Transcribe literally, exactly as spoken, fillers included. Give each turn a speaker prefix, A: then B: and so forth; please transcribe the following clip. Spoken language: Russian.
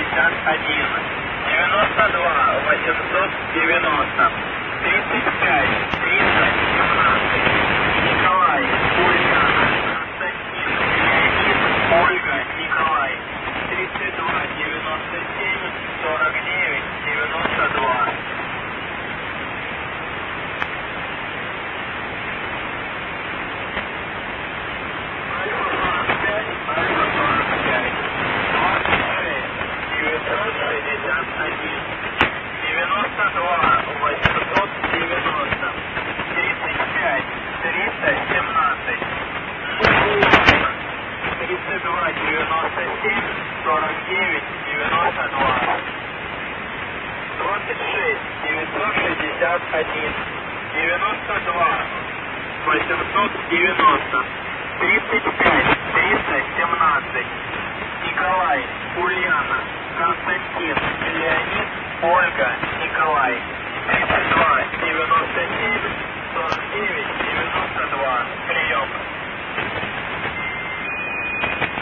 A: шестьдесят один, девяносто два, восемьсот девяносто, тридцать пять, триста семнадцать, Николай, Ульяна, Константин, Леонид, Ольга, Николай, тридцать два, девяносто семь, сорок девять, девяносто два. девяносто два, восемьсот девяносто, тридцать пять, триста семнадцать, тридцать два, девяносто семь, сорок девять, девяносто два, двадцать шесть, девятьсот шестьдесят один, девяносто два, восемьсот девяносто, тридцать пять, триста семнадцать, Николай, Ульяна, Константин,